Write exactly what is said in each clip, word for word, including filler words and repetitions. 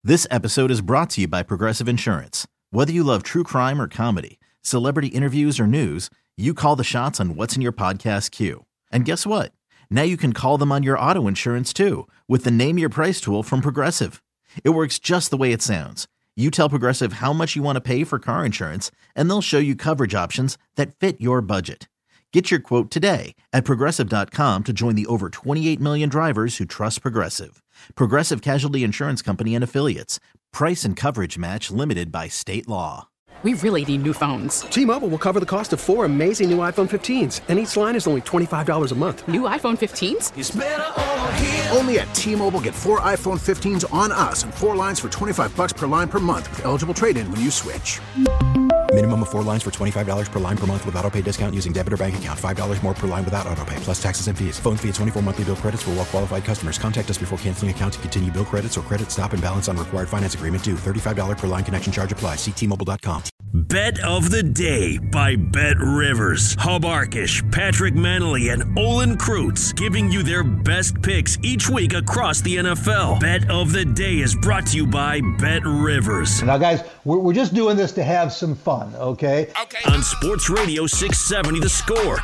This episode is brought to you by Progressive Insurance. Whether you love true crime or comedy, celebrity interviews or news, you call the shots on what's in your podcast queue. And guess what? Now you can call them on your auto insurance too with the Name Your Price tool from Progressive. It works just the way it sounds. You tell Progressive how much you want to pay for car insurance, and they'll show you coverage options that fit your budget. Get your quote today at Progressive dot com to join the over twenty-eight million drivers who trust Progressive. Progressive Casualty Insurance Company and Affiliates. Price and coverage match limited by state law. We really need new phones. T-Mobile will cover the cost of four amazing new iPhone fifteens, and each line is only twenty-five dollars a month. New iPhone fifteens? It's better over here. Only at T-Mobile, get four iPhone fifteens on us and four lines for twenty-five bucks per line per month with eligible trade-in when you switch. Minimum of four lines for twenty-five dollars per line per month with autopay discount using debit or bank account. five dollars more per line without autopay, plus taxes and fees. Phone fee at twenty-four monthly bill credits for well-qualified customers. Contact us before canceling account to continue bill credits or credit stop and balance on required finance agreement due. thirty-five dollars per line connection charge applies. See T Mobile dot com. Bet of the Day by Bet Rivers. Hub Arkish, Patrick Manley, and Olin Kreutz giving you their best picks each week across the N F L. Bet of the Day is brought to you by Bet Rivers. Now, guys, we're, we're just doing this to have some fun, okay? Okay. On Sports Radio six seventy The Score.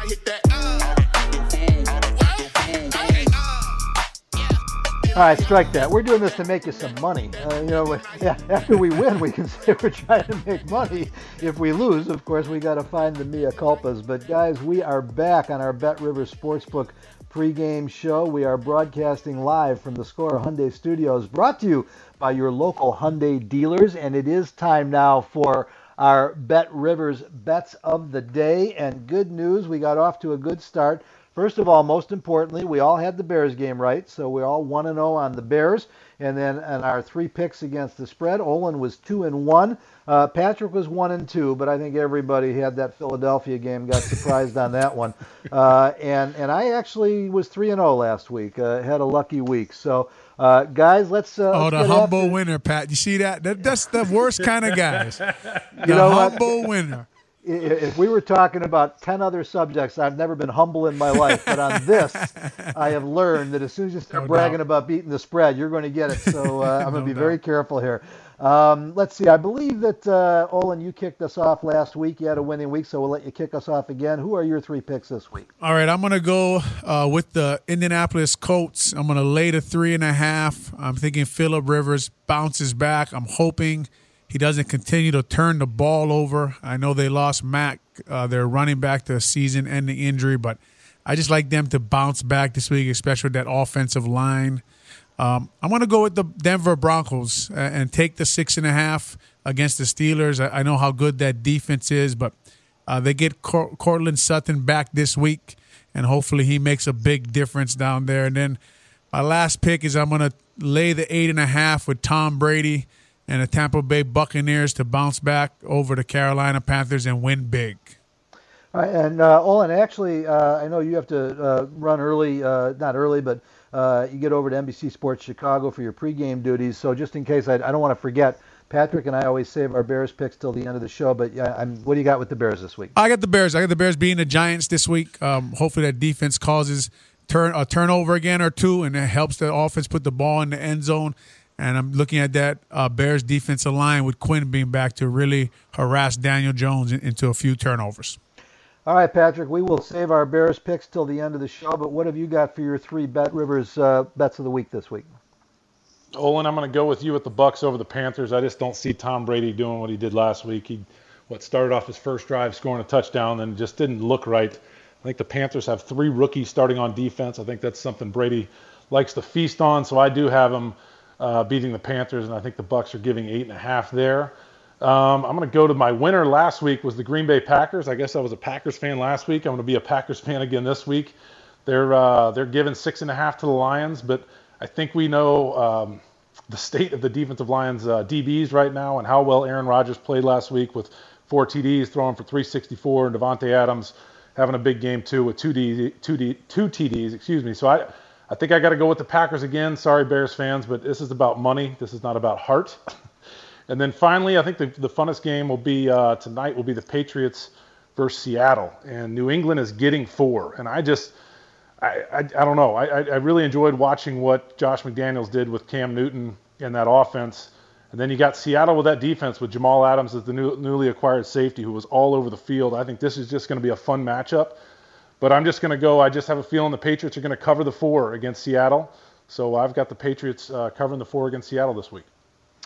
All right, strike that. We're doing this to make you some money. Uh, you know, yeah, after we win, we can say we're trying to make money. If we lose, of course, we got to find the mea culpas. But, guys, we are back on our Bet Rivers Sportsbook pregame show. We are broadcasting live from the Score Hyundai Studios, brought to you by your local Hyundai dealers. And it is time now for our Bet Rivers Bets of the Day. And good news, we got off to a good start. First of all, most importantly, we all had the Bears game right, so we're all one and oh on the Bears. And then in our three picks against the spread, Olin was two and one. Uh, Patrick was one and two, but I think everybody had that Philadelphia game, got surprised on that one. Uh, and and I actually was three and oh last week, uh, had a lucky week. So, uh, guys, let's. Uh, oh, let's the humble after. winner, Pat. You see that? that? That's the worst kind of guys. The you know humble what? winner. If we were talking about ten other subjects, I've never been humble in my life. But on this, I have learned that as soon as you start No bragging doubt. about beating the spread, you're going to get it. So uh, I'm going to No be doubt. very careful here. Um, let's see. I believe that, uh, Olin, you kicked us off last week. You had a winning week, so we'll let you kick us off again. Who are your three picks this week? All right, I'm going to go uh, with the Indianapolis Colts. I'm going to lay the three and a half. I'm thinking Phillip Rivers bounces back. I'm hoping he doesn't continue to turn the ball over. I know they lost Mack, uh, their running back, to a season-ending injury, but I just like them to bounce back this week, especially with that offensive line. Um, I'm going to go with the Denver Broncos uh, and take the six and a half against the Steelers. I, I know how good that defense is, but uh, they get Cor- Cortland Sutton back this week, and hopefully he makes a big difference down there. And then my last pick is I'm going to lay the eight and a half with Tom Brady and the Tampa Bay Buccaneers to bounce back over the Carolina Panthers and win big. All right, and uh, Olin, actually, uh, I know you have to uh, run early, uh, not early, but uh, you get over to N B C Sports Chicago for your pregame duties. So just in case, I, I don't want to forget, Patrick and I always save our Bears picks till the end of the show. But yeah, I'm, what do you got with the Bears this week? I got the Bears. I got the Bears beating the Giants this week. Um, hopefully that defense causes turn a turnover again or two, and it helps the offense put the ball in the end zone. And I'm looking at that uh, Bears defensive line with Quinn being back to really harass Daniel Jones in, into a few turnovers. All right, Patrick, we will save our Bears picks till the end of the show, but what have you got for your three Bet Rivers uh, bets of the week this week? Olin, I'm going to go with you with the Bucks over the Panthers. I just don't see Tom Brady doing what he did last week. He what started off his first drive scoring a touchdown and just didn't look right. I think the Panthers have three rookies starting on defense. I think that's something Brady likes to feast on, so I do have him uh, beating the Panthers, and I think the Bucks are giving eight and a half there. Um, I'm going to go to my winner last week was the Green Bay Packers. I guess I was a Packers fan last week. I'm going to be a Packers fan again this week. They're uh, they're giving six and a half to the Lions, but I think we know um, the state of the defensive Lions uh, D Bs right now and how well Aaron Rodgers played last week with four T Ds, throwing for three sixty-four, and Devontae Adams having a big game too with two D, two D, two T Ds. Excuse me. So I I think I got to go with the Packers again. Sorry, Bears fans, but this is about money. This is not about heart. And then finally, I think the, the funnest game will be uh, tonight will be the Patriots versus Seattle. And New England is getting four. And I just, I, I, I don't know. I, I really enjoyed watching what Josh McDaniels did with Cam Newton in that offense. And then you got Seattle with that defense with Jamal Adams as the new, newly acquired safety who was all over the field. I think this is just going to be a fun matchup. But I'm just going to go, I just have a feeling the Patriots are going to cover the four against Seattle. So I've got the Patriots uh, covering the four against Seattle this week.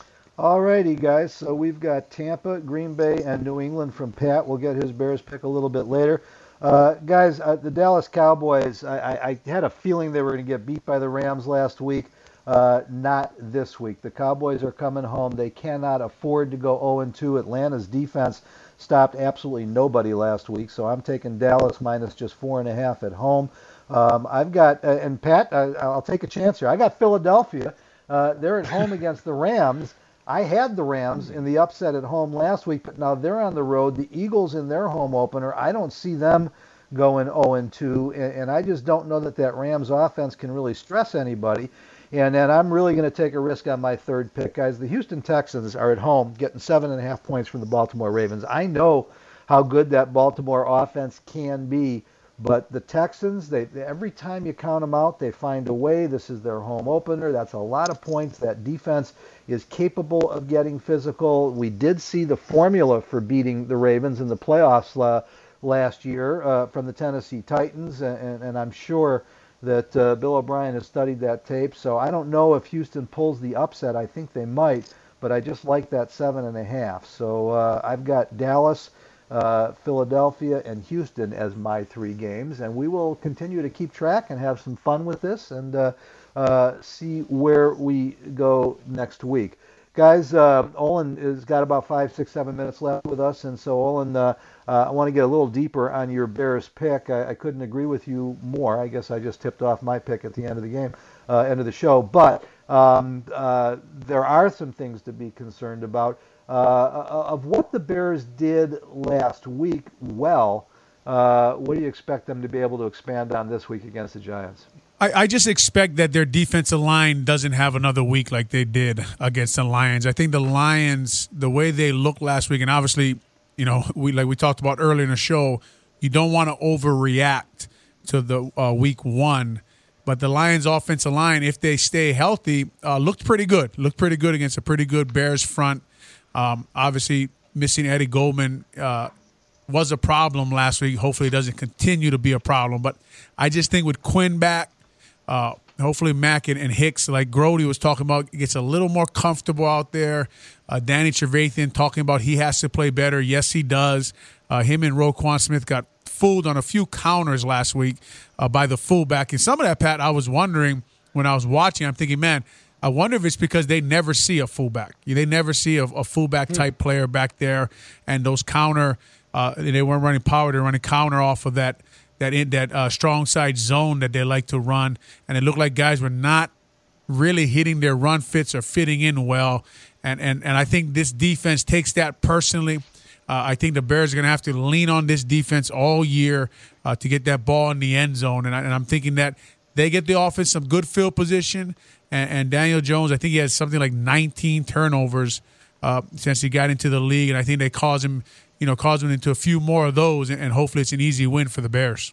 All righty, guys. So we've got Tampa, Green Bay, and New England from Pat. We'll get his Bears pick a little bit later. Uh, guys, uh, the Dallas Cowboys, I, I, I had a feeling they were going to get beat by the Rams last week. Uh, not this week. The Cowboys are coming home. They cannot afford to go oh and two. Atlanta's defense stopped absolutely nobody last week, so I'm taking Dallas minus just four and a half at home. Um, I've got, uh, and Pat, uh, I'll take a chance here. I got Philadelphia. Uh, they're at home against the Rams. I had the Rams in the upset at home last week, but now they're on the road. The Eagles in their home opener, I don't see them going oh and two, and, and I just don't know that that Rams offense can really stress anybody. And then I'm really going to take a risk on my third pick, guys. The Houston Texans are at home getting seven and a half points from the Baltimore Ravens. I know how good that Baltimore offense can be, but the Texans, they, they every time you count them out, they find a way. This is their home opener. That's a lot of points. That defense is capable of getting physical. We did see the formula for beating the Ravens in the playoffs uh, last year uh, from the Tennessee Titans, and, and I'm sure that uh, Bill O'Brien has studied that tape. So I don't know if Houston pulls the upset. I think they might, but I just like that seven and a half. So uh, I've got Dallas, uh, Philadelphia, and Houston as my three games, and we will continue to keep track and have some fun with this and uh, uh, see where we go next week. Guys, uh, Olin has got about five, six, seven minutes left with us, and so Olin, uh, uh, I want to get a little deeper on your Bears pick. I, I couldn't agree with you more. I guess I just tipped off my pick at the end of the game, uh, end of the show. But um, uh, there are some things to be concerned about. Uh, of what the Bears did last week well, uh, what do you expect them to be able to expand on this week against the Giants? I, I just expect that their defensive line doesn't have another week like they did against the Lions. I think the Lions, the way they looked last week, and obviously, you know, we like we talked about earlier in the show, you don't want to overreact to the uh, week one. But the Lions' offensive line, if they stay healthy, uh, looked pretty good. Looked pretty good against a pretty good Bears front. Um, obviously, missing Eddie Goldman uh, was a problem last week. Hopefully, it doesn't continue to be a problem. But I just think with Quinn back, uh, hopefully Mack and, and Hicks, like Grody was talking about, gets a little more comfortable out there. Uh, Danny Trevathan talking about he has to play better. Yes, he does. Uh, him and Roquan Smith got fooled on a few counters last week uh, by the fullback. And some of that, Pat, I was wondering when I was watching, I'm thinking, man, I wonder if it's because they never see a fullback. They never see a, a fullback-type player back there, and those counter, uh, they weren't running power. They were running counter off of that that in, that uh, strong side zone that they like to run, and it looked like guys were not really hitting their run fits or fitting in well. And and, and I think this defense takes that personally. Uh, I think the Bears are going to have to lean on this defense all year uh, to get that ball in the end zone, and, I, and I'm thinking that they get the offense some good field position. And, and Daniel Jones, I think he has something like nineteen turnovers uh, since he got into the league, and I think they cause him, you know, cause him into a few more of those, and, and hopefully it's an easy win for the Bears.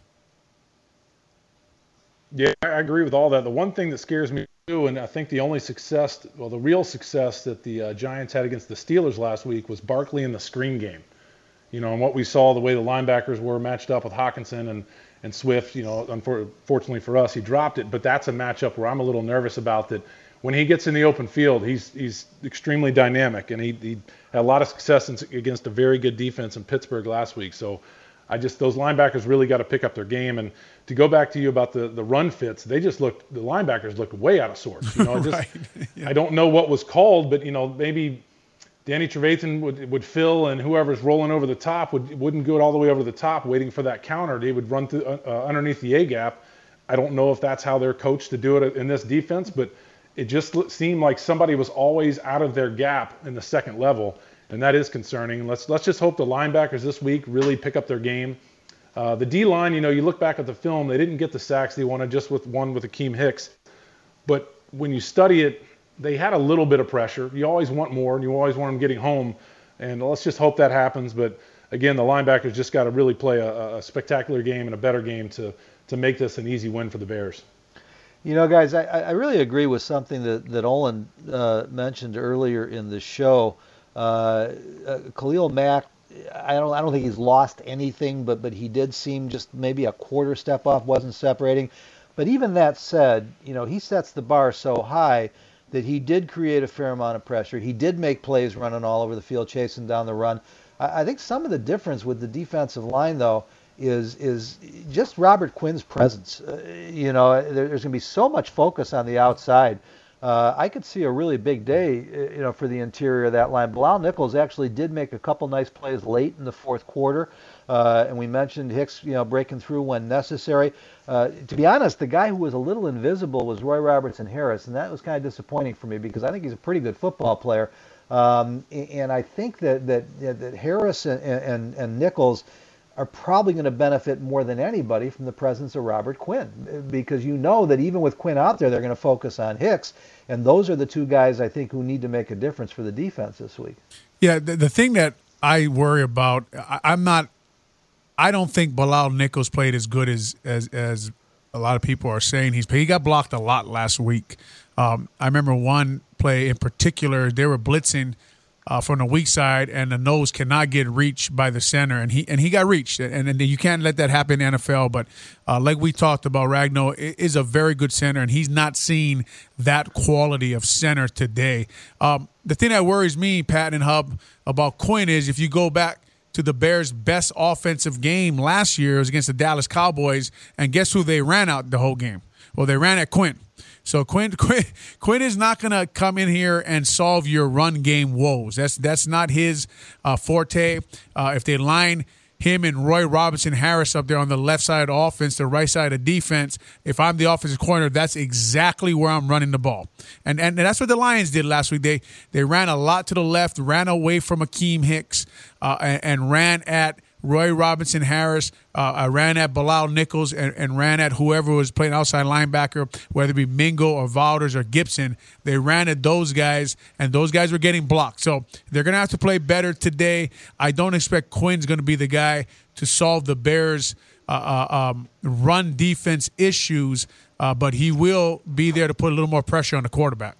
Yeah, I agree with all that. The one thing that scares me too, and I think the only success, well, the real success that the uh, Giants had against the Steelers last week was Barkley in the screen game. You know, and what we saw, the way the linebackers were matched up with Hockenson and And Swift, you know, unfortunately for us, he dropped it. But that's a matchup where I'm a little nervous about that. When he gets in the open field, he's he's extremely dynamic, and he, he had a lot of success in, against a very good defense in Pittsburgh last week. So I just those linebackers really got to pick up their game. And to go back to you about the, the run fits, they just looked the linebackers looked way out of sorts. You know, just right. Yeah. I don't know what was called, but you know maybe Danny Trevathan would would fill, and whoever's rolling over the top would, wouldn't go all the way over the top waiting for that counter. They would run through, uh, underneath the A-gap. I don't know if that's how they're coached to do it in this defense, but it just seemed like somebody was always out of their gap in the second level, and that is concerning. Let's let's just hope the linebackers this week really pick up their game. Uh, the D-line, you know, you look back at the film, they didn't get the sacks they wanted, just with one with Akeem Hicks. But when you study it, they had a little bit of pressure. You always want more, and you always want them getting home. And let's just hope that happens. But, again, the linebackers just got to really play a, a spectacular game and a better game to, to make this an easy win for the Bears. You know, guys, I, I really agree with something that, that Olin uh, mentioned earlier in the show. Uh, uh, Khalil Mack, I don't I don't think he's lost anything, but but he did seem just maybe a quarter step off, wasn't separating. But even that said, you know, he sets the bar so high that he did create a fair amount of pressure. He did make plays running all over the field, chasing down the run. I, I think some of the difference with the defensive line, though, is is just Robert Quinn's presence. Uh, you know, there, there's going to be so much focus on the outside. Uh, I could see a really big day, you know, for the interior of that line. Bilal Nichols actually did make a couple nice plays late in the fourth quarter, uh, and we mentioned Hicks, you know, breaking through when necessary. Uh, to be honest, the guy who was a little invisible was Roy Robertson Harris, and that was kind of disappointing for me because I think he's a pretty good football player, um, and I think that that that Harris and and, and Nichols are probably going to benefit more than anybody from the presence of Robert Quinn, because you know that even with Quinn out there, they're going to focus on Hicks, and those are the two guys I think who need to make a difference for the defense this week. Yeah, the, the thing that I worry about, I, I'm not, I don't think Bilal Nichols played as good as as as a lot of people are saying he's played. He got blocked a lot last week. Um, I remember one play in particular, they were blitzing Uh, from the weak side, and the nose cannot get reached by the center, and he and he got reached, and, and you can't let that happen in the N F L. But uh, like we talked about, Ragnow is a very good center, and he's not seen that quality of center today. Um, the thing that worries me, Pat and Hub, about Quinn is if you go back to the Bears' best offensive game last year, it was against the Dallas Cowboys, and guess who they ran out the whole game? Well, they ran at Quinn. So Quinn, Quinn, Quinn is not going to come in here and solve your run game woes. That's that's not his uh, forte. Uh, if they line him and Roy Robertson Harris up there on the left side of offense, the right side of defense, if I'm the offensive coordinator, that's exactly where I'm running the ball. And and that's what the Lions did last week. They they ran a lot to the left, ran away from Akeem Hicks, uh, and, and ran at Roy Robinson Harris. Uh, I ran at Bilal Nichols and, and ran at whoever was playing outside linebacker, whether it be Mingo or Valders or Gibson. They ran at those guys, and those guys were getting blocked. So they're going to have to play better today. I don't expect Quinn's going to be the guy to solve the Bears' uh, uh, um, run defense issues, uh, but he will be there to put a little more pressure on the quarterback.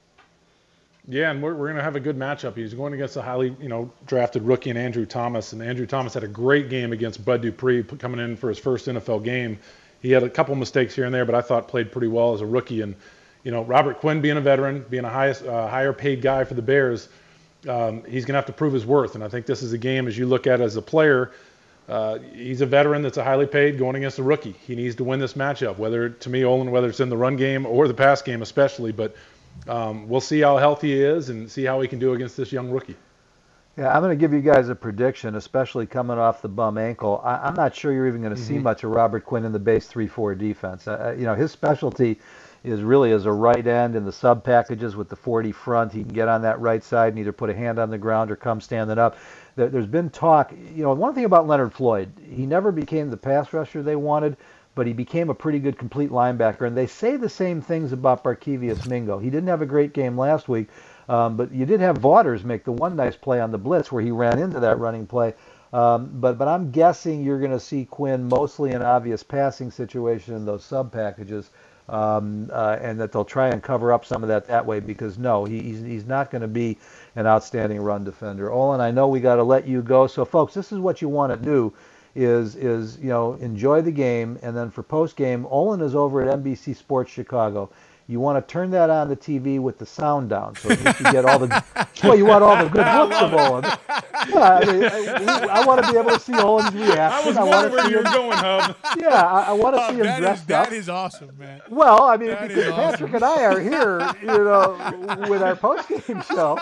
Yeah, and we're, we're going to have a good matchup. He's going against a highly, you know, drafted rookie in Andrew Thomas, and Andrew Thomas had a great game against Bud Dupree coming in for his first N F L game. He had a couple mistakes here and there, but I thought played pretty well as a rookie. And, you know, Robert Quinn being a veteran, being a highest, uh, higher paid guy for the Bears, um, he's going to have to prove his worth. And I think this is a game, as you look at it as a player, uh, he's a veteran that's a highly paid going against a rookie. He needs to win this matchup, whether, to me, Olin, whether it's in the run game or the pass game especially, but Um, we'll see how healthy he is and see how he can do against this young rookie. Yeah, I'm going to give you guys a prediction, especially coming off the bum ankle. I, I'm not sure you're even going to mm-hmm. see much of Robert Quinn in the base three four defense. Uh, you know, his specialty is really as a right end in the sub packages with the forty front. He can get on that right side and either put a hand on the ground or come standing up. There, there's been talk, you know, one thing about Leonard Floyd, he never became the pass rusher they wanted, but he became a pretty good complete linebacker. And they say the same things about Barkevious Mingo. He didn't have a great game last week, um, but you did have Vaughters make the one nice play on the blitz where he ran into that running play. Um, but but I'm guessing you're going to see Quinn mostly in obvious passing situation in those sub packages, um, uh, and that they'll try and cover up some of that that way because, no, he, he's, he's not going to be an outstanding run defender. Olin, I know we got to let you go. So, folks, this is what you want to do. Is is you know enjoy the game, and then for post game, Olin is over at N B C Sports Chicago. You want to turn that on the T V with the sound down, so you get all the well, you want all the good looks of Olin. Yeah, I, mean, I, I want to be able to see Olin's reaction. I was wondering where you were going, Hub. Yeah, I, I want to oh, see him that dressed is, that up. That is awesome, man. Well, I mean, that because Patrick awesome. and I are here, you know, with our post game show,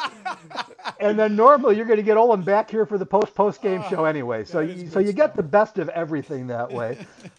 and then normally you're going to get Olin back here for the post post game oh, show anyway. So you, so you stuff. get the best of everything that way.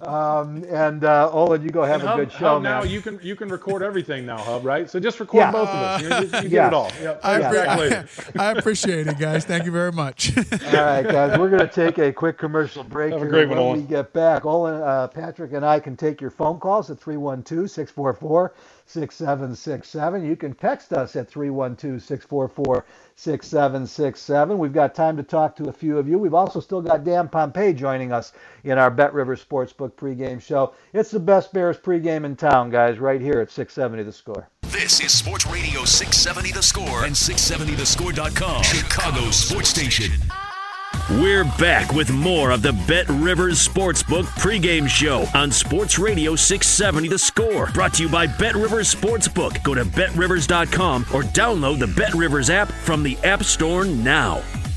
Um, and uh, Olin, you go have and a Hub, good show, Hub, man. Now you can you can record everything now, Hub, right? So just record yeah. both of us. You, you, you yeah. get it all. Yep. I, yeah. later. I appreciate it, guys. Thank you very much. All right, guys, we're going to take a quick commercial break. Have here. a great when one, Olin. we get back, Olin, uh, Patrick and I can take your phone calls at three one two, six four four, six seven six seven. You can text us at three one two, six four four, six seven six seven. We've got time to talk to a few of you. We've also still got Dan Pompei joining us in our Bet Rivers Sportsbook pregame show. It's the best Bears pregame in town, guys, right here at six seventy The Score. This is Sports Radio six seventy The Score and six seventy the score dot com, Chicago's sports station. We're back with more of the Bet Rivers Sportsbook pregame show on Sports Radio six seventy The Score. Brought to you by Bet Rivers Sportsbook. Go to bet rivers dot com or download the Bet Rivers app from the App Store now.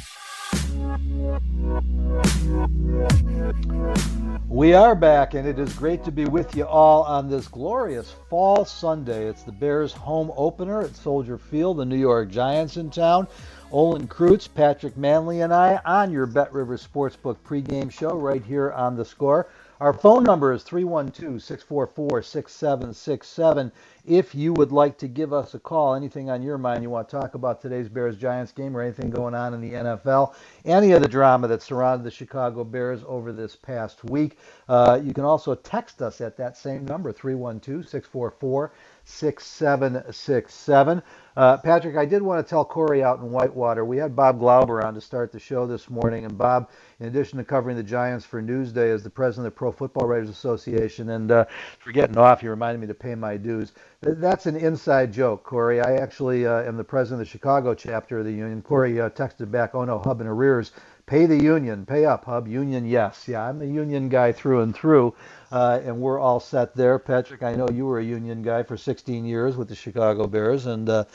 We are back, and it is great to be with you all on this glorious fall Sunday. It's the Bears' home opener at Soldier Field, the New York Giants in town. Olin Kreutz, Patrick Manley, and I on your Bet Rivers Sportsbook pregame show right here on The Score. Our phone number is three one two, six four four, six seven six seven. If you would like to give us a call, anything on your mind you want to talk about today's Bears-Giants game or anything going on in the N F L, any of the drama that surrounded the Chicago Bears over this past week, uh, you can also text us at that same number, three one two, six four four, six seven six seven. Uh, Patrick, I did want to tell Corey out in Whitewater, we had Bob Glauber on to start the show this morning, and Bob, in addition to covering the Giants for Newsday, is the president of the Pro Football Writers Association, and uh, for getting off, he reminded me to pay my dues. That's an inside joke, Corey. I actually uh, am the president of the Chicago chapter of the union. Corey uh, texted back, oh no, Hub in arrears. Pay the union. Pay up, Hub. Union, yes. Yeah, I'm the union guy through and through, uh, and we're all set there. Patrick, I know you were a union guy for sixteen years with the Chicago Bears, and uh,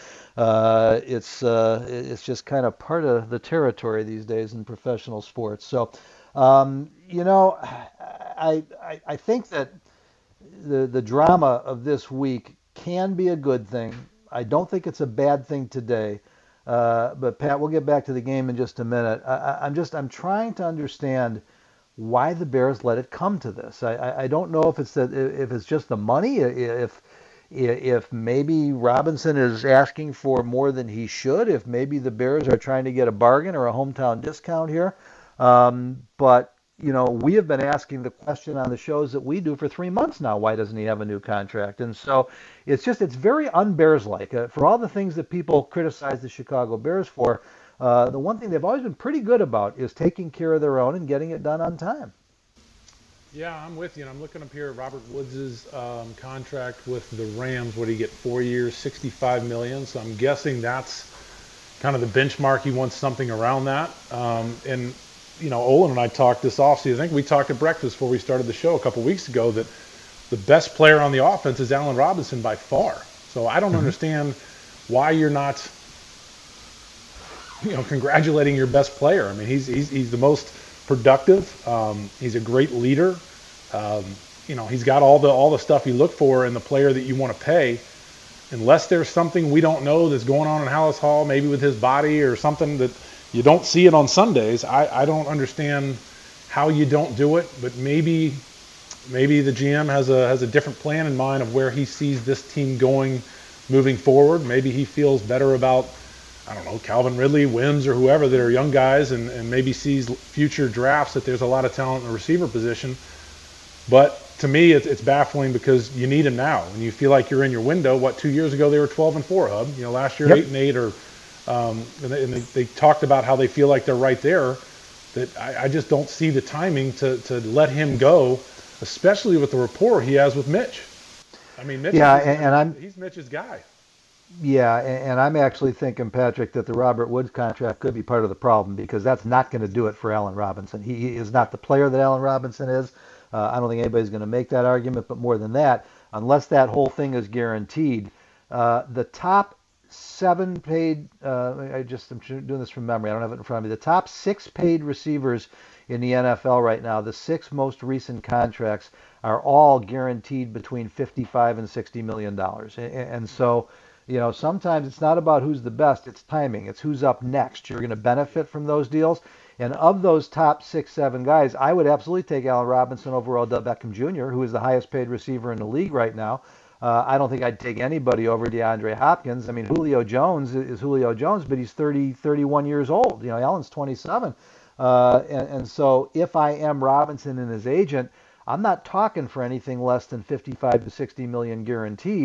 uh, it's uh, it's just kind of part of the territory these days in professional sports. So, um, you know, I, I I think that the the drama of this week can be a good thing. I don't think it's a bad thing today. Uh, but Pat, we'll get back to the game in just a minute. I, I'm just I'm trying to understand why the Bears let it come to this. I, I, I don't know if it's that if it's just the money, if if maybe Robinson is asking for more than he should, if maybe the Bears are trying to get a bargain or a hometown discount here. Um, but you know, we have been asking the question on the shows that we do for three months now, why doesn't he have a new contract? And so it's just, it's very un-Bears-like. Uh, for all the things that people criticize the Chicago Bears for, uh, the one thing they've always been pretty good about is taking care of their own and getting it done on time. Yeah, I'm with you. And I'm looking up here at Robert Woods' um, contract with the Rams. What did he get? Four years, sixty-five million dollars. So I'm guessing that's kind of the benchmark. He wants something around that. Um, and you know, Olin and I talked this offseason. I think we talked at breakfast before we started the show a couple weeks ago that the best player on the offense is Allen Robinson by far. So I don't mm-hmm. understand why you're not, you know, congratulating your best player. I mean, he's he's he's the most productive. Um, he's a great leader. Um, you know, he's got all the all the stuff you look for in the player that you want to pay. Unless there's something we don't know that's going on in Hallis Hall, maybe with his body or something that you don't see it on Sundays. I, I don't understand how you don't do it, but maybe maybe the G M has a has a different plan in mind of where he sees this team going moving forward. Maybe he feels better about, I don't know, Calvin Ridley, Wims, or whoever that are young guys, and, and maybe sees future drafts that there's a lot of talent in the receiver position. But to me, it's, it's baffling because you need him now, and you feel like you're in your window. What, two years ago they were twelve and four, Hub. You know, last year yep. eight and eight, or Um, and, they, and they, they talked about how they feel like they're right there. That I, I just don't see the timing to, to let him go, especially with the rapport he has with Mitch. I mean, Mitch yeah, is, and, and I'm he's Mitch's guy. Yeah, and, and I'm actually thinking, Patrick, that the Robert Woods contract could be part of the problem because that's not going to do it for Allen Robinson. He, he is not the player that Allen Robinson is. Uh, I don't think anybody's going to make that argument, but more than that, unless that whole thing is guaranteed, uh, the top seven paid, uh, I just, I'm doing this from memory, I don't have it in front of me, the top six paid receivers in the N F L right now, the six most recent contracts are all guaranteed between fifty-five and sixty million dollars. And, and so, you know, sometimes it's not about who's the best, it's timing, it's who's up next. You're going to benefit from those deals. And of those top six, seven guys, I would absolutely take Allen Robinson over Odell Beckham Junior, who is the highest paid receiver in the league right now. Uh, I don't think I'd take anybody over DeAndre Hopkins. I mean, Julio Jones is Julio Jones, but he's thirty, thirty-one years old. You know, Allen's twenty-seven. Uh, and, and so if I am Robinson and his agent, I'm not talking for anything less than fifty-five to sixty million guaranteed.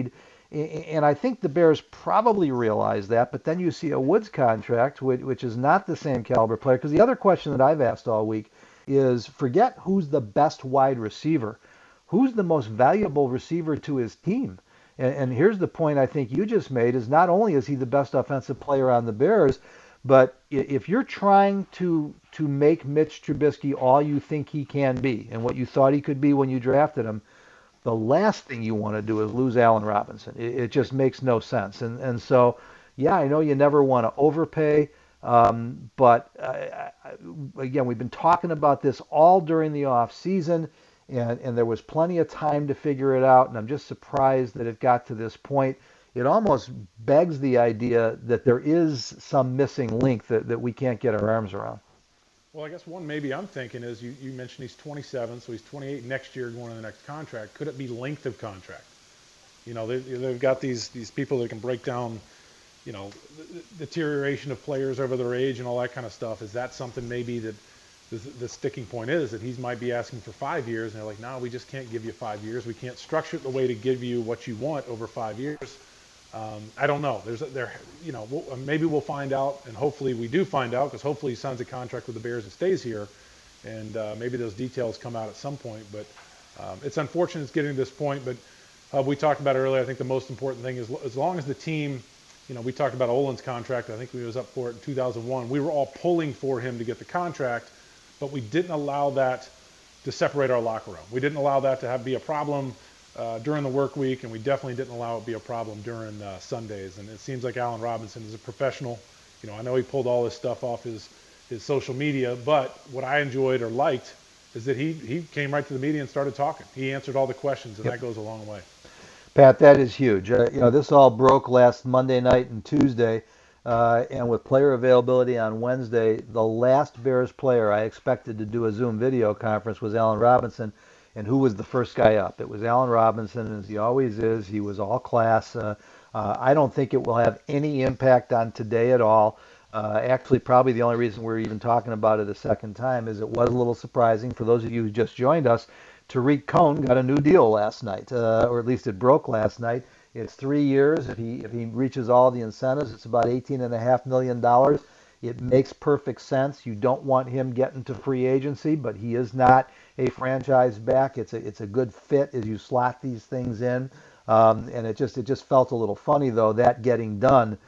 And I think the Bears probably realize that, but then you see a Woods contract, which, which is not the same caliber player. Because the other question that I've asked all week is, forget who's the best wide receiver. Who's the most valuable receiver to his team? And, and here's the point I think you just made, is not only is he the best offensive player on the Bears, but if you're trying to to make Mitch Trubisky all you think he can be and what you thought he could be when you drafted him, the last thing you want to do is lose Allen Robinson. It, it just makes no sense. And and so, yeah, I know you never want to overpay, um, but uh, again, we've been talking about this all during the off season, and, and there was plenty of time to figure it out, and I'm just surprised that it got to this point. It almost begs the idea that there is some missing link that, that we can't get our arms around. Well, I guess one maybe I'm thinking is you, you mentioned he's twenty-seven, so he's twenty-eight next year going to the next contract. Could it be length of contract? You know, they, they've got these these people that can break down, you know, the deterioration of players over their age and all that kind of stuff. Is that something maybe that the, the sticking point is, that he might be asking for five years, and they're like, no, we just can't give you five years. We can't structure it the way to give you what you want over five years. Um, I don't know. There's there, you know, we'll, maybe we'll find out, and hopefully we do find out, because hopefully he signs a contract with the Bears and stays here, and uh, maybe those details come out at some point. But um, it's unfortunate it's getting to this point. But uh, we talked about earlier, I think the most important thing is as long as the team, you know, we talked about Olin's contract. I think he was up for it in two thousand one. We were all pulling for him to get the contract, but we didn't allow that to separate our locker room. We didn't allow that to have be a problem Uh, during the work week, and we definitely didn't allow it to be a problem during uh, Sundays. And it seems like Allen Robinson is a professional. You know, I know he pulled all his stuff off his, his social media, but what I enjoyed or liked is that he, he came right to the media and started talking. He answered all the questions, and yep. that goes a long way. Pat, that is huge. Uh, you know, this all broke last Monday night and Tuesday, uh, and with player availability on Wednesday, the last Bears player I expected to do a Zoom video conference was Allen Robinson. And who was the first guy up? It was Allen Robinson, as he always is. He was all class. Uh, uh, I don't think it will have any impact on today at all. Uh, actually, probably the only reason we're even talking about it a second time is it was a little surprising for those of you who just joined us. Tariq Cohen got a new deal last night, uh, or at least it broke last night. It's three years. If he if he reaches all the incentives, it's about eighteen and a half million dollars. It makes perfect sense. You don't want him getting to free agency, but he is not a franchise back. It's a it's a good fit as you slot these things in, um, and it just it just felt a little funny though that getting done,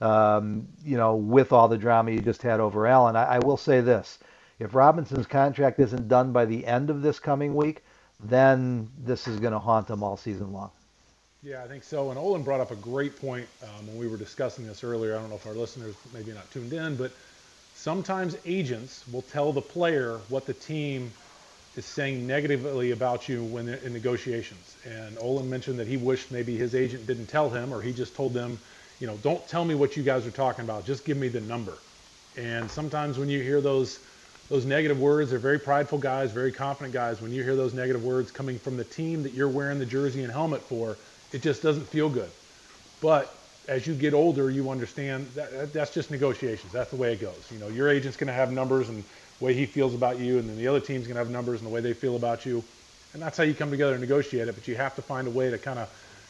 um, you know, with all the drama you just had over Allen. I, I will say this: if Robinson's contract isn't done by the end of this coming week, then this is going to haunt him all season long. Yeah, I think so. And Olin brought up a great point um, when we were discussing this earlier. I don't know if our listeners maybe not tuned in, but sometimes agents will tell the player what the team is saying negatively about you when they're in negotiations. And Olin mentioned that he wished maybe his agent didn't tell him, or he just told them, you know, don't tell me what you guys are talking about. Just give me the number. And sometimes when you hear those those negative words, they're very prideful guys, very confident guys. When you hear those negative words coming from the team that you're wearing the jersey and helmet for, it just doesn't feel good. But as you get older, you understand that that's just negotiations. That's the way it goes. You know, your agent's going to have numbers and the way he feels about you, and then the other team's going to have numbers and the way they feel about you. And that's how you come together and negotiate it. But you have to find a way to kind of,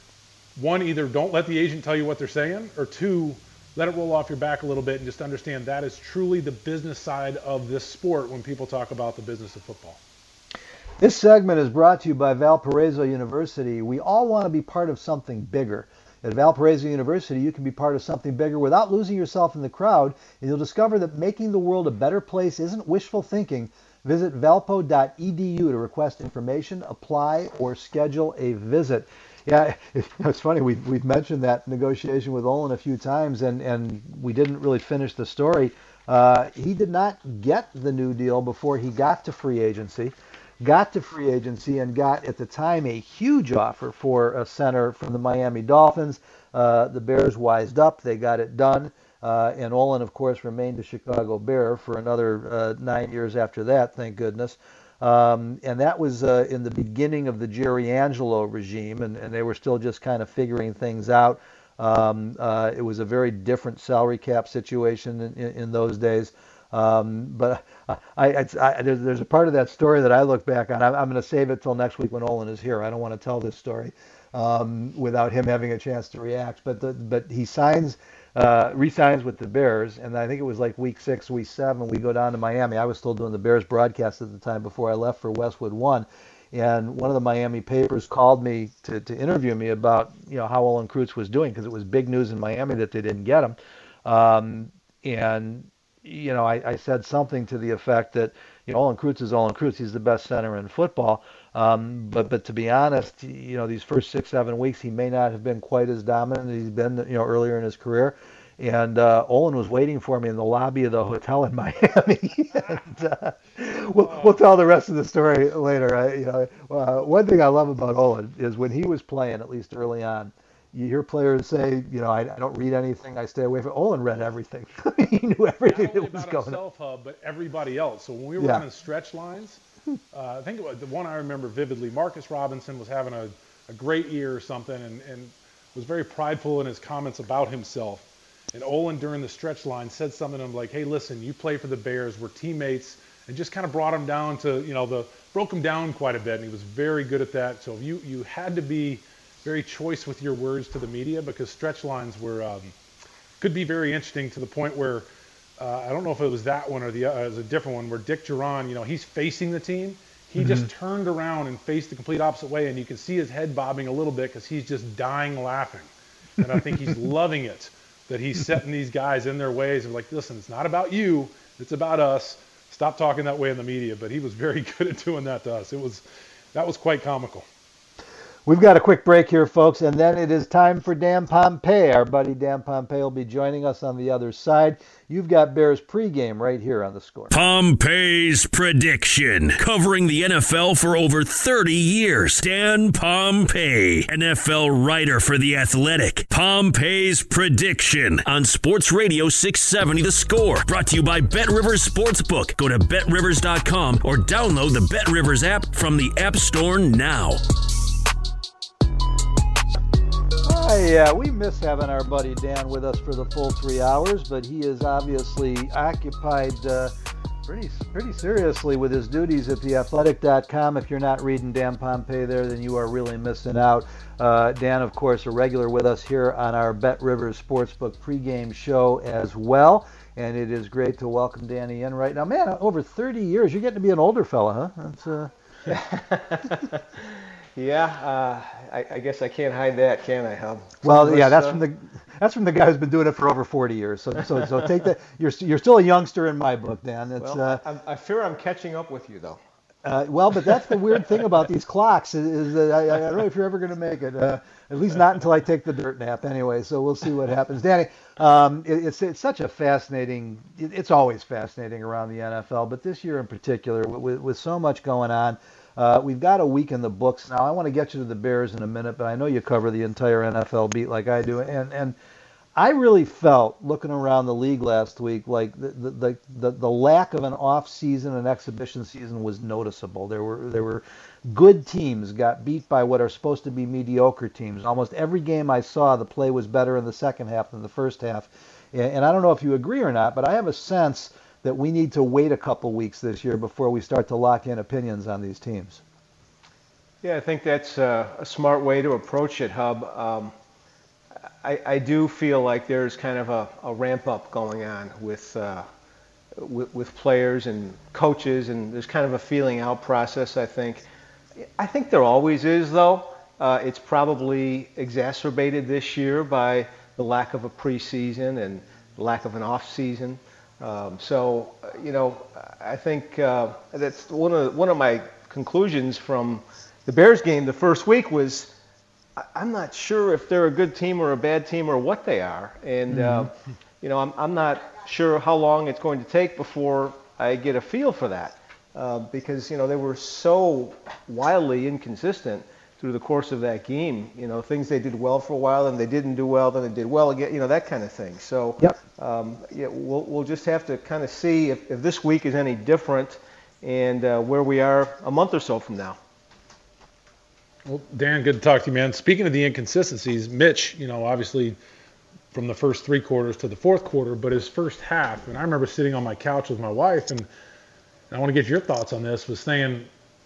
one, either don't let the agent tell you what they're saying, or two, let it roll off your back a little bit and just understand that is truly the business side of this sport when people talk about the business of football. This segment is brought to you by Valparaiso University. We all want to be part of something bigger. At Valparaiso University, you can be part of something bigger without losing yourself in the crowd, and you'll discover that making the world a better place isn't wishful thinking. Visit valpo dot e d u to request information, apply, or schedule a visit. Yeah, it's funny. We've, we've mentioned that negotiation with Olin a few times, and, and we didn't really finish the story. Uh, he did not get the new deal before he got to free agency. Got to free agency and got, at the time, a huge offer for a center from the Miami Dolphins. Uh, the Bears wised up. They got it done. Uh, and Olin, of course, remained a Chicago Bear for another uh, nine years after that, thank goodness. Um, and that was uh, in the beginning of the Jerry Angelo regime, and, and they were still just kind of figuring things out. Um, uh, it was a very different salary cap situation in, in, in those days. Um, but I, I, I, there's, there's a part of that story that I look back on. I'm, I'm going to save it till next week when Olin is here. I don't want to tell this story. um, without him having a chance to react. But the, but he signs, uh, re-signs with the Bears, and I think it was like week six, week seven, we go down to Miami. I was still doing the Bears broadcast at the time before I left for Westwood One. And one of the Miami papers called me to, to interview me about, you know, how Olin Kreutz was doing, because it was big news in Miami that they didn't get him. Um, and, you know, I, I said something to the effect that, you know, Olin Kreutz is Olin Kreutz. He's the best center in football. Um, but but to be honest, you know, these first six, seven weeks, he may not have been quite as dominant as he's been, you know, earlier in his career. And uh, Olin was waiting for me in the lobby of the hotel in Miami. and, uh, we'll, we'll tell the rest of the story later. I, you know, uh, one thing I love about Olin is when he was playing, at least early on, you hear players say, you know, I, I don't read anything, I stay away from it. Olin read everything. He knew everything that was going on. Not only about himself, Hub, but everybody else. So when we were yeah. running stretch lines, uh, I think it was the one I remember vividly, Marcus Robinson was having a, a great year or something and, and was very prideful in his comments about himself. And Olin, during the stretch line, said something to him like, hey, listen, you play for the Bears, we're teammates, and just kind of brought him down to, you know, the broke him down quite a bit, and he was very good at that. So you you had to be very choice with your words to the media, because stretch lines were um, could be very interesting to the point where, uh, I don't know if it was that one or the uh, it was a different one, where Dick Duran, you know, he's facing the team. He mm-hmm. just turned around and faced the complete opposite way, and you can see his head bobbing a little bit because he's just dying laughing. And I think he's loving it. That he's setting these guys in their ways and like, listen, it's not about you, it's about us. Stop talking that way in the media. But he was very good at doing that to us. It was, that was quite comical. We've got a quick break here, folks, and then it is time for Dan Pompei. Our buddy Dan Pompei will be joining us on the other side. You've got Bears pregame right here on The Score. Pompei's Prediction, covering the N F L for over thirty years. Dan Pompei, N F L writer for The Athletic. Pompei's Prediction on Sports Radio six seventy The Score. Brought to you by BetRivers Sportsbook. Go to bet rivers dot com or download the BetRivers app from the App Store now. Yeah, we miss having our buddy Dan with us for the full three hours, but he is obviously occupied uh, pretty pretty seriously with his duties at the athletic dot com. If you're not reading Dan Pompei there, then you are really missing out. Uh, Dan, of course, a regular with us here on our BetRivers Sportsbook pregame show as well, and it is great to welcome Danny in right now. Man, over thirty years, you're getting to be an older fella, huh? That's uh... Yeah, uh, I, I guess I can't hide that, can I, Hub? Well, yeah, that's from the that's from the guy who's been doing it for over forty years. So, so, so take that. You're you're still a youngster in my book, Dan. It's, well, uh, I, I fear I'm catching up with you, though. Uh, well, but that's the weird thing about these clocks is, is that I, I don't know if you're ever going to make it. Uh, at least not until I take the dirt nap, anyway. So we'll see what happens, Danny. Um, it, it's it's such a fascinating. It, it's always fascinating around the N F L, but this year in particular, with, with so much going on. Uh, we've got a week in the books now. I want to get you to the Bears in a minute, but I know you cover the entire N F L beat like I do. And and I really felt, looking around the league last week, like the the, the, the lack of an off-season and exhibition season was noticeable. There were there were good teams got beat by what are supposed to be mediocre teams. Almost every game I saw, the play was better in the second half than the first half. And, and I don't know if you agree or not, but I have a sense that we need to wait a couple weeks this year before we start to lock in opinions on these teams. Yeah, I think that's uh, a smart way to approach it, Hub. Um, I, I do feel like there's kind of a, a ramp up going on with, uh, with with players and coaches, and there's kind of a feeling out process, I think. I think there always is, though. Uh, it's probably exacerbated this year by the lack of a preseason and lack of an off season. Um, so, you know, I think uh, that's one of one of my conclusions from the Bears game the first week was I'm not sure if they're a good team or a bad team or what they are. And, mm-hmm. uh, you know, I'm, I'm not sure how long it's going to take before I get a feel for that uh, because, you know, they were so wildly inconsistent through the course of that game. You know, things they did well for a while, and they didn't do well, then they did well again, you know, that kind of thing. So, yep. um, yeah, we'll, we'll just have to kind of see if, if this week is any different and uh, where we are a month or so from now. Well, Dan, good to talk to you, man. Speaking of the inconsistencies, Mitch, you know, obviously from the first three quarters to the fourth quarter, but his first half, and I remember sitting on my couch with my wife, and I want to get your thoughts on this, was saying,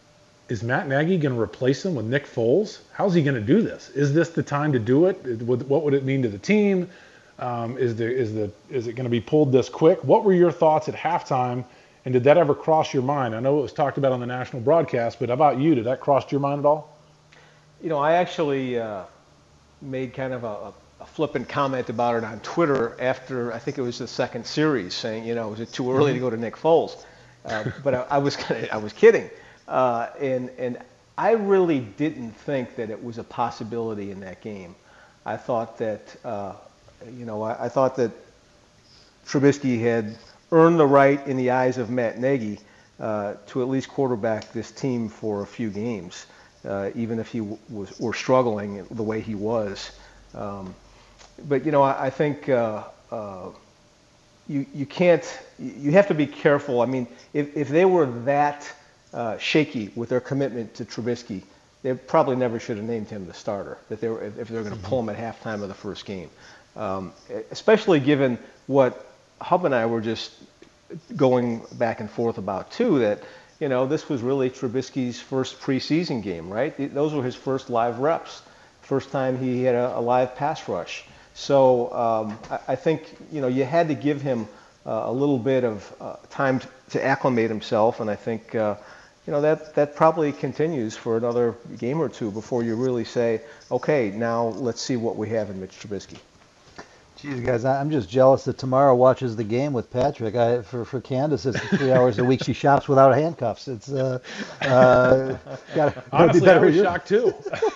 is Matt Nagy going to replace him with Nick Foles? How's he going to do this? Is this the time to do it? What would it mean to the team? Um, is the is the is it going to be pulled this quick? What were your thoughts at halftime? And did that ever cross your mind? I know it was talked about on the national broadcast, but how about you? Did that cross your mind at all? You know, I actually uh, made kind of a, a flippant comment about it on Twitter after, I think it was the second series, saying, you know, was it too early to go to Nick Foles? Uh, but I, I was kinda, I was kidding. Uh, and, and I really didn't think that it was a possibility in that game. I thought that, uh, you know, I, I thought that Trubisky had earned the right in the eyes of Matt Nagy uh, to at least quarterback this team for a few games, uh, even if he w- was were struggling the way he was. Um, but you know, I, I think uh, uh, you you can't. You have to be careful. I mean, if if they were that uh, shaky with their commitment to Trubisky, they probably never should have named him the starter. That they were if they were going to pull him at halftime of the first game, um, especially given what Hub and I were just going back and forth about too, that, you know, this was really Trubisky's first preseason game, right? Those were his first live reps, first time he had a, a live pass rush. So um, I, I think, you know, you had to give him uh, a little bit of uh, time to, to acclimate himself, and I think, uh, you know, that, that probably continues for another game or two before you really say, okay, now let's see what we have in Mitch Trubisky. Geez, guys, I'm just jealous that Tamara watches the game with Patrick. I, for for Candace, it's three hours a week she shops without handcuffs. It's uh, uh gotta, honestly, be better I was you. shocked too.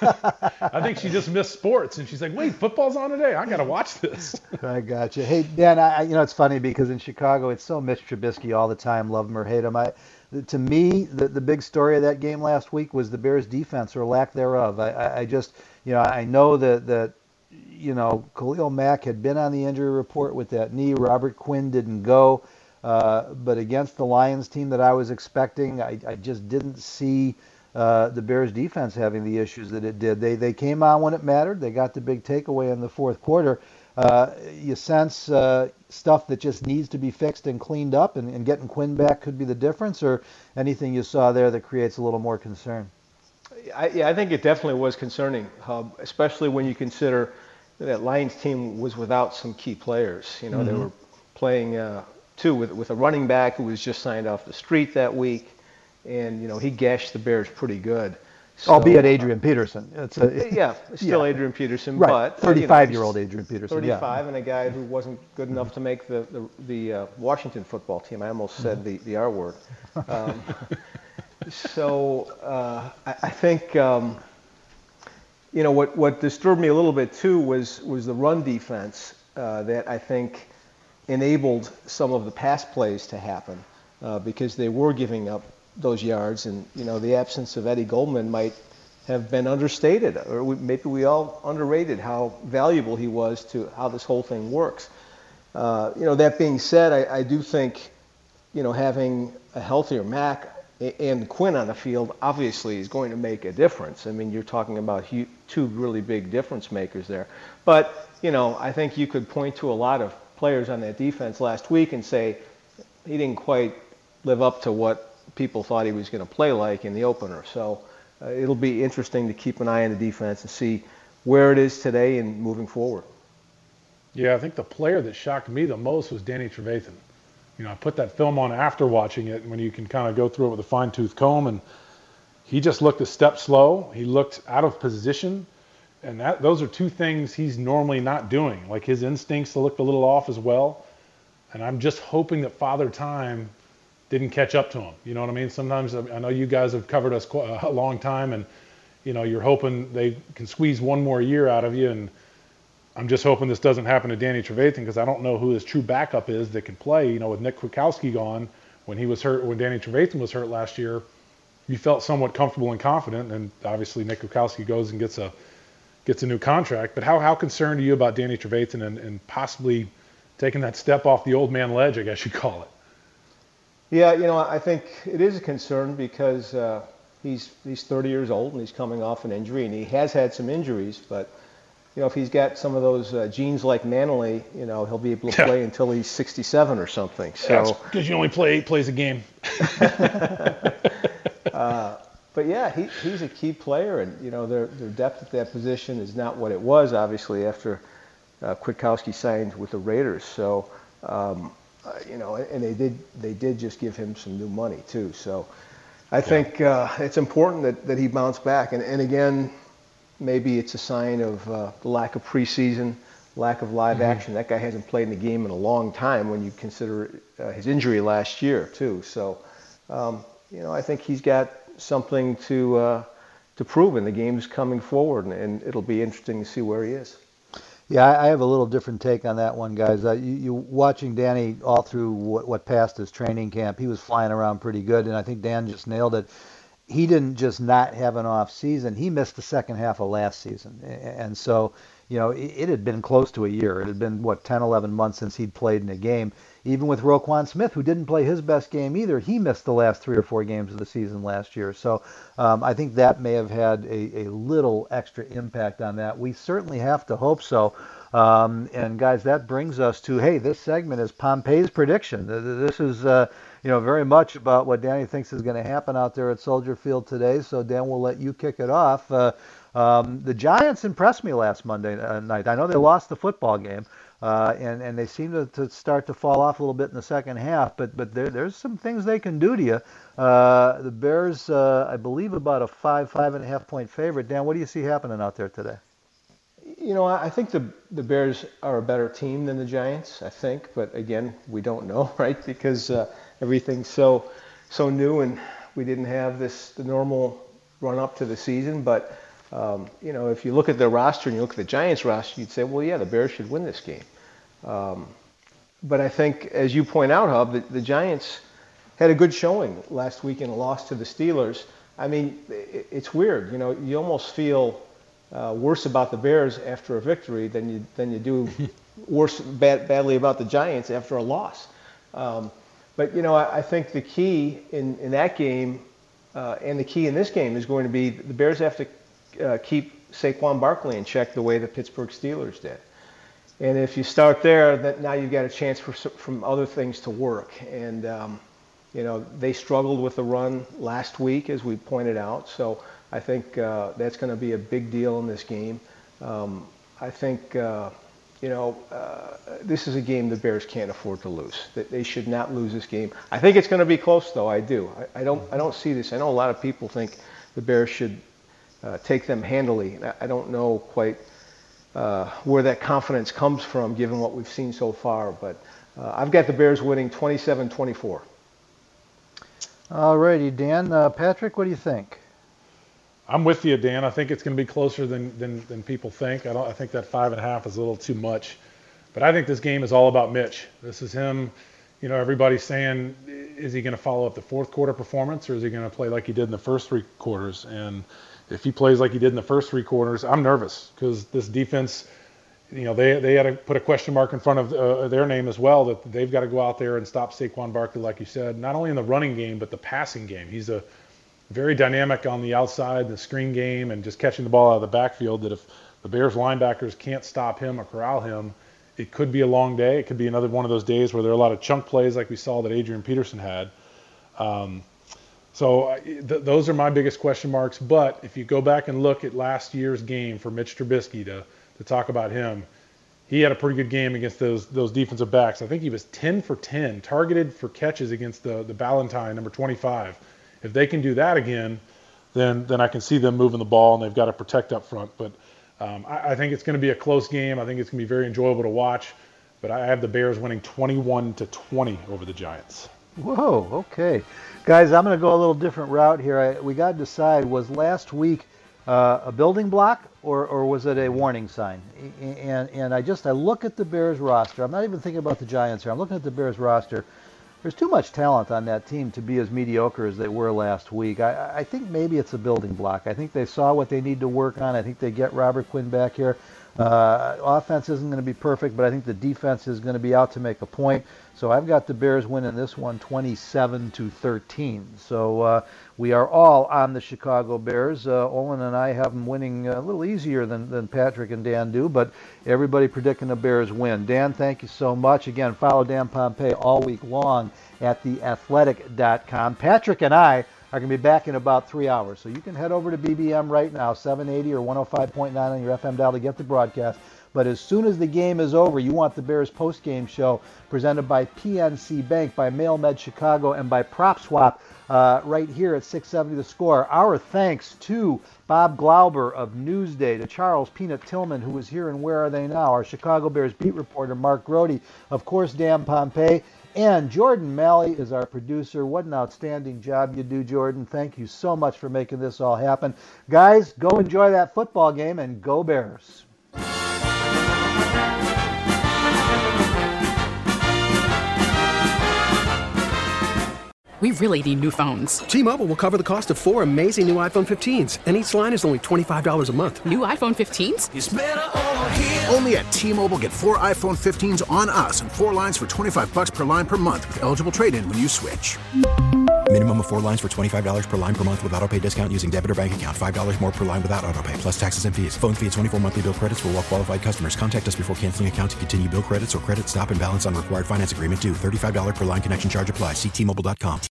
I think she just missed sports, and she's like, "Wait, football's on today. I gotta watch this." I got you. Hey, Dan, I, you know it's funny because in Chicago, it's so Mitch Trubisky all the time. Love him or hate him. I, to me, the the big story of that game last week was the Bears' defense or lack thereof. I, I, I just, you know, I know that that. You know, Khalil Mack had been on the injury report with that knee. Robert Quinn didn't go. Uh, but against the Lions team that I was expecting, I, I just didn't see uh, the Bears defense having the issues that it did. They they came on when it mattered. They got the big takeaway in the fourth quarter. Uh, you sense uh, stuff that just needs to be fixed and cleaned up, and, and getting Quinn back could be the difference, or anything you saw there that creates a little more concern? I, yeah, I think it definitely was concerning, Hub, especially when you consider that Lions team was without some key players. You know, mm-hmm. they were playing uh, too with with a running back who was just signed off the street that week, and you know he gashed the Bears pretty good. So, Albeit Adrian Peterson. It's a, yeah, still yeah. Adrian Peterson, right. but thirty-five-year-old you know, Adrian Peterson. thirty-five, yeah. and a guy who wasn't good enough to make the the, the uh, Washington football team. I almost said mm-hmm. the the R word. Um, so uh, I, I think. Um, You know, what, what disturbed me a little bit, too, was, was the run defense uh, that I think enabled some of the pass plays to happen uh, because they were giving up those yards. And, you know, the absence of Eddie Goldman might have been understated, or we, maybe we all underrated how valuable he was to how this whole thing works. Uh, you know, that being said, I, I do think, you know, having a healthier Mack and Quinn on the field obviously is going to make a difference. I mean, you're talking about two really big difference makers there. But, you know, I think you could point to a lot of players on that defense last week and say he didn't quite live up to what people thought he was going to play like in the opener. So uh, it'll be interesting to keep an eye on the defense and see where it is today and moving forward. Yeah, I think the player that shocked me the most was Danny Trevathan. You know, I put that film on after watching it when you can kind of go through it with a fine-tooth comb, and he just looked a step slow. He looked out of position, and that those are two things he's normally not doing. Like his instincts looked a little off as well, and I'm just hoping that Father Time didn't catch up to him. You know what I mean? Sometimes I know you guys have covered us a long time, and you know you're hoping they can squeeze one more year out of you, and I'm just hoping this doesn't happen to Danny Trevathan because I don't know who his true backup is that can play. You know, with Nick Kwiatkowski gone, when he was hurt, when Danny Trevathan was hurt last year, you felt somewhat comfortable and confident. And obviously, Nick Kwiatkowski goes and gets a gets a new contract. But how how concerned are you about Danny Trevathan and, and possibly taking that step off the old man ledge, I guess you call it? Yeah, you know, I think it is a concern because uh, he's he's thirty years old and he's coming off an injury, and he has had some injuries, but. You know, if he's got some of those uh, genes like Manley, you know, he'll be able to play until he's sixty-seven or something. So because you only play eight plays a game. uh, but yeah, he, he's a key player, and you know their their depth at that position is not what it was, obviously, after uh, Kwiatkowski signed with the Raiders. So, um, uh, you know, and they did they did just give him some new money too. So, I think uh, it's important that, that he bounce back. And and again, maybe it's a sign of uh, the lack of preseason, lack of live mm-hmm. action. That guy hasn't played in the game in a long time when you consider uh, his injury last year too. So, um, you know, I think he's got something to uh, to prove in the games coming forward, and, and it'll be interesting to see where he is. Yeah, I have a little different take on that one, guys. Uh, you, you watching Danny all through what, what passed his training camp, he was flying around pretty good, and I think Dan just nailed it. He didn't just not have an off season; he missed the second half of last season, and so you know it, it had been close to a year. It had been what ten, eleven months since he'd played in a game. Even with Roquan Smith, who didn't play his best game either, he missed the last three or four games of the season last year. So um, I think that may have had a, a little extra impact on that. We certainly have to hope so. Um, and guys, that brings us to, hey, this segment is Pompey's prediction. This is, uh, you know, very much about what Danny thinks is going to happen out there at Soldier Field today. So Dan, we'll let you kick it off. Uh, um, the Giants impressed me last Monday night. I know they lost the football game. Uh, and, and they seem to, to start to fall off a little bit in the second half, but but there, there's some things they can do to you. Uh, the Bears, uh, I believe, about a five, five and a half point favorite. Dan, what do you see happening out there today? You know, I think the the Bears are a better team than the Giants, I think, but again, we don't know, right? Because uh, everything's so so new, and we didn't have this the normal run up to the season, but. Um, you know, if you look at their roster and you look at the Giants roster, you'd say, well, yeah, the Bears should win this game. Um, but I think, as you point out, Hub, the, the Giants had a good showing last week in a loss to the Steelers. I mean, it, it's weird. You know, you almost feel uh, worse about the Bears after a victory than you than you do worse bad, badly about the Giants after a loss. Um, but, you know, I, I think the key in, in that game uh, and the key in this game is going to be the Bears have to Uh, keep Saquon Barkley in check the way the Pittsburgh Steelers did. And if you start there, that now you've got a chance for from other things to work. And, um, you know, they struggled with the run last week, as we pointed out. So I think uh, that's going to be a big deal in this game. Um, I think, uh, you know, uh, this is a game the Bears can't afford to lose. That they should not lose this game. I think it's going to be close, though. I do. I, I don't. I don't see this. I know a lot of people think the Bears should Uh, take them handily. I don't know quite uh, where that confidence comes from, given what we've seen so far. But uh, I've got the Bears winning twenty-seven twenty-four. All righty, Dan. Uh, Patrick, what do you think? I'm with you, Dan. I think it's going to be closer than, than than people think. I don't. I think that five and a half is a little too much. But I think this game is all about Mitch. This is him. You know, everybody's saying, is he going to follow up the fourth quarter performance, or is he going to play like he did in the first three quarters? And if he plays like he did in the first three quarters, I'm nervous because this defense, you know, they they had to put a question mark in front of uh, their name as well, that they've got to go out there and stop Saquon Barkley, like you said, not only in the running game, but the passing game. He's a very dynamic on the outside, the screen game, and just catching the ball out of the backfield, that if the Bears linebackers can't stop him or corral him, it could be a long day. It could be another one of those days where there are a lot of chunk plays like we saw that Adrian Peterson had. Um, So th- those are my biggest question marks. But if you go back and look at last year's game for Mitch Trubisky, to to talk about him, he had a pretty good game against those those defensive backs. I think he was ten for ten targeted for catches against the the Ballantyne, number twenty-five. If they can do that again, then then I can see them moving the ball, and they've got to protect up front. But um, I, I think it's going to be a close game. I think it's going to be very enjoyable to watch. But I have the Bears winning twenty-one to twenty over the Giants. Whoa, okay. Guys, I'm going to go a little different route here. I, we got to decide, was last week uh, a building block or, or was it a warning sign? And and I just, I look at the Bears roster. I'm not even thinking about the Giants here. I'm looking at the Bears roster. There's too much talent on that team to be as mediocre as they were last week. I, I think maybe it's a building block. I think they saw what they need to work on. I think they get Robert Quinn back here. Uh, offense isn't going to be perfect, but I think the defense is going to be out to make a point. So I've got the Bears winning this one twenty-seven to thirteen. So uh, we are all on the Chicago Bears. Uh, Olin and I have them winning a little easier than, than Patrick and Dan do, but everybody predicting the Bears win. Dan, thank you so much. Again, follow Dan Pompei all week long at the athletic dot com. Patrick and I are going to be back in about three hours. So you can head over to B B M right now, seven eighty or one oh five point nine on your F M dial to get the broadcast. But as soon as the game is over, you want the Bears post-game show presented by P N C Bank, by MailMed Chicago, and by PropSwap uh, right here at six seventy The Score. Our thanks to Bob Glauber of Newsday, to Charles Peanut Tillman, who is here and Where Are They Now, our Chicago Bears beat reporter Mark Grody, of course Dan Pompei, and Jordan Malley is our producer. What an outstanding job you do, Jordan. Thank you so much for making this all happen. Guys, go enjoy that football game and go Bears. We really need new phones. T-Mobile will cover the cost of four amazing new iPhone fifteens, and each line is only twenty-five dollars a month. New iPhone fifteens? It's better over here. Only at T-Mobile, get four iPhone fifteens on us and four lines for twenty-five bucks per line per month with eligible trade-in when you switch. Minimum of four lines for twenty-five dollars per line per month with autopay discount using debit or bank account. five dollars more per line without autopay, plus taxes and fees. Phone fee at twenty-four monthly bill credits for well-qualified customers. Contact us before canceling account to continue bill credits or credit stop and balance on required finance agreement due. thirty-five dollars per line connection charge applies. See T Mobile dot com.